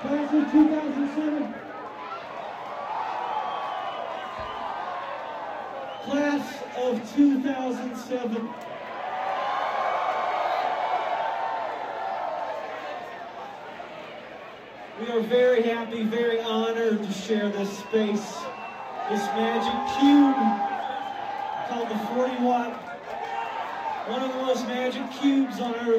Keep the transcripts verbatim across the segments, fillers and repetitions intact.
Class of two thousand seven. Class of two thousand seven. We are very happy, very honored to share this space, this magic cube called the forty watt, one of the most magic cubes on earth.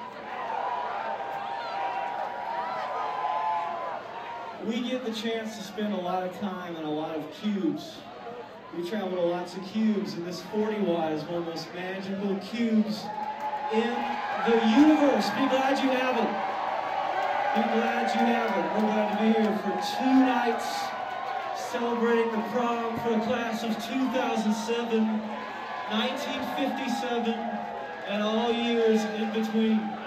We get the chance to spend a lot of time in a lot of cubes. We travel to lots of cubes, and this forty watt is one of the most magical cubes in the universe. Be glad you have it. Be glad you have it. We're glad to be here for two nights celebrating the prom for the class of two thousand seven, nineteen fifty-seven, and all years in between.